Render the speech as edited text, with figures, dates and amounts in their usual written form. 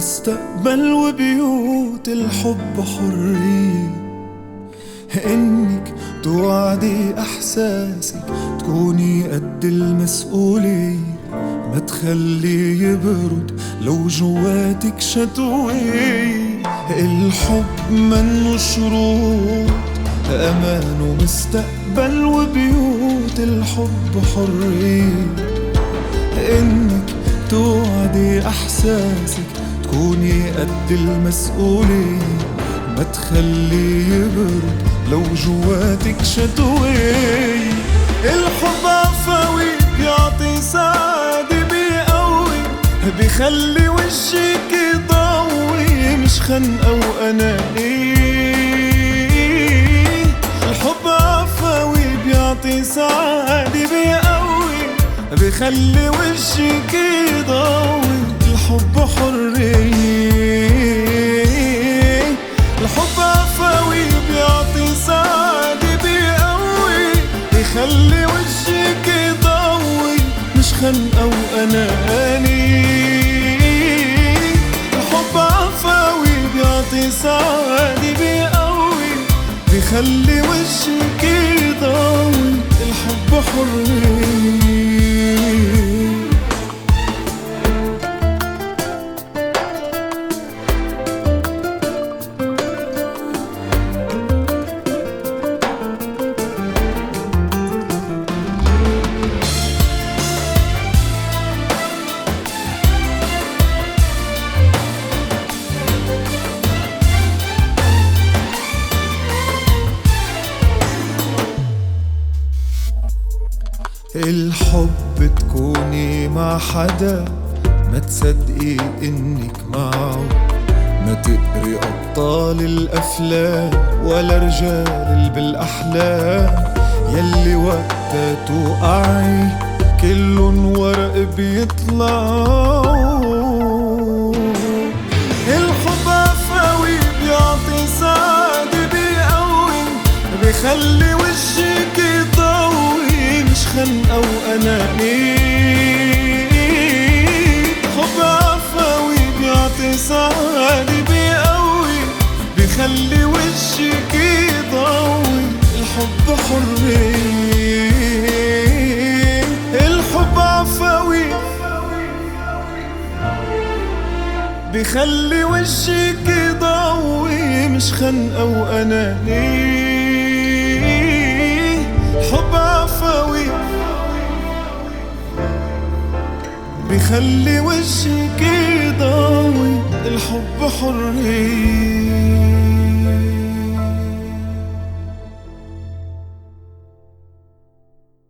مستقبل وبيوت الحب حرية، إنك توعدي إحساسك تكوني قد المسؤولية، ما تخلي يبرد لو جواتك شتوية. الحب منه شروط، أمان ومستقبل وبيوت الحب حرية، إنك توعدي إحساسك تكوني قد المسؤولية، ما تخلي يبرد لو جواتك شتوية. الحب عفوي بيعطي سعادة بيقوي، بيخلي وشك يضوي، مش خنقة وأنانية. الحب عفوي بيعطي سعادة بيقوي، بيخلي وشك يضوي. الحب حرية، الحب عفوي بيعطي سعادة بيقوي، بيخلي وشك يضوي، مش خنقة وأنانية. الحب عفوي بيعطي سعادة بيقوي، بيخلي وشك يضوي. الحب حرية. الحب تكوني مع حدا ما تصدقي انك معه، ما تقري ابطال الافلام ولا رجال بالاحلام، يلي وقتها توقعي كلن ورق بيطلعوا. الحب عفوي بيعطي سعادة بيقوي، بيخلي وشك يضوي، مش خنقة وأنانية. حب عفوي بيعطي سعادة بيقوي، بيخلي وشك يضوي. الحب حرية، الحب عفوي بيخلي وشك يضوي، مش خنقة وأنانية. الحب عفوي بيخلي وشك يضوي. الحب حرية.